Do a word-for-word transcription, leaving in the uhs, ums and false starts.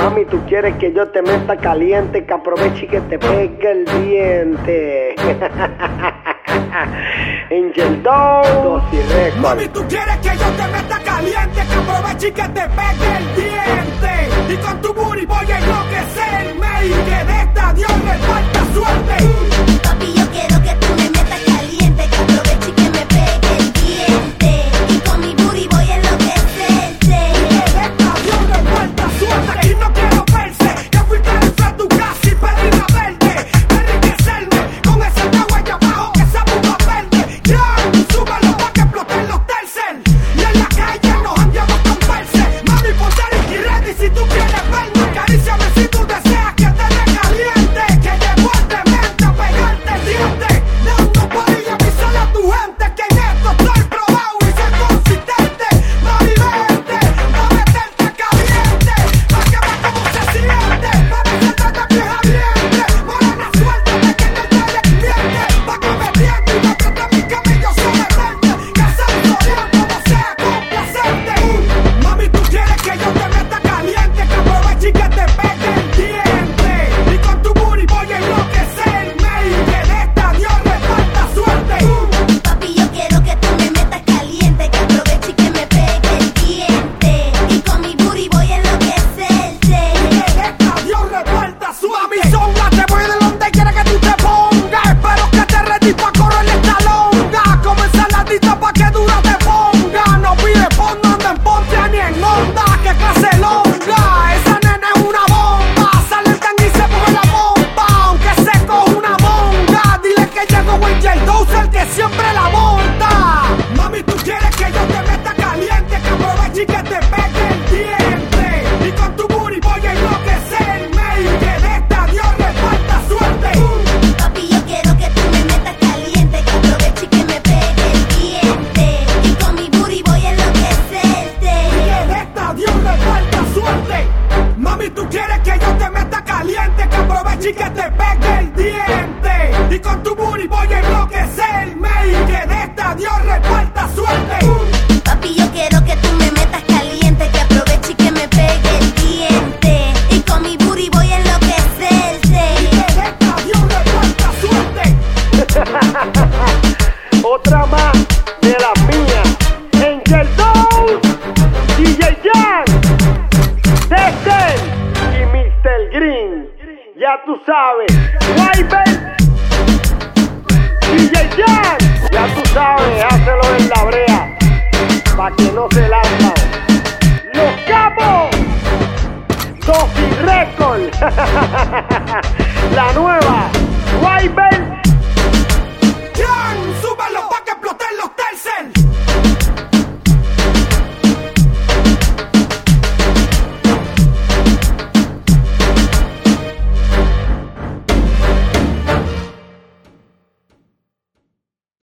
Mami, tú quieres que yo te meta caliente, que aproveche y que te pegue el diente. Angel Dose y Record. Mami, tú quieres que yo te meta caliente, que aproveche y que te pegue el diente. Y con tu booty voy a enloquecerme y que de esta Dios me falta suerte. Papi, yo quiero que tú me metas caliente, que aproveche y que me pegue el diente. Y con mi booty voy a enloquecerte. Y que de esta Dios me falta suerte. Aquí no quiero verse, que fui que a tu casa y pedí una verde. Enriquecerme con ese agua allá abajo que se pudo verde. Ya, súbelo pa' que exploten los tercer. Y en la calle nos andamos con verse. Mami, ponte y ready si tú quieres verme. Acaríciame si tú deseas que te dé caliente. Que llevo de mente a pegarte el diente. Dando por ahí avisarle a tu gente que en esto estoy probado y soy consistente. Mami, vente, pa' meterte caliente. Pa' que veas cómo se siente. Pa' meterte de pies a vientre. Morena, suéltate que no te despierte. Pa' que me riente y no trate a mis camellos someterte. Que sensorial como sea complacente. Mami, tú quieres que yo te meta caliente, que aproveche y que te pegue el diente. Y con tu booty voy a enloquecerme y que de esta Dios me falta suerte. Papi, yo quiero que tú me metas caliente, que aproveche y que me pegue el diente. Y con mi booty voy a enloquecerte. Y que de esta Dios me falta suerte. Mami, zonga, te voy de donde quiera que tú te pongas. Espero que te ready pa' correr esta longa. Como ensaladita pa' que dura te ponga. No pide fondo, anda en ponte ni en onda. Que clase longa, esa nena es una bomba. Sale el tangue y se pone la bomba. Aunque se coja una monga, dile que llegó Angel Dose, el que siempre la monta. Mami, tú quieres que yo te meta caliente, que aproveche y que te pegue el diente. Y con tu booty voy a enloquecerme y que de esta Dios me falta suerte. Papi, yo quiero que tú me metas caliente, que aproveche y que me pegue el diente. Y con mi booty voy a enloquecerte. Que de esta Dios me falta suerte. Mami, tú quieres que yo te meta caliente, que aproveche y que te pegue el diente. Y con tu booty voy a enloquecerme y que de esta Dios me falta suerte. Papi, yo quiero que tú me metas caliente, que aproveche y que me pegue el diente. Y con mi booty voy a enloquecerte. Que de esta Dios me falta suerte. Otra más de las mías. Angel Dose, D J Jan, Dexter y mister Green. Ya tú sabes. Wyber, D J Jan. Ya tú sabes, hácelo en la brea. Pa' que no se lanzan. Los capos. Dose y Record. La nueva.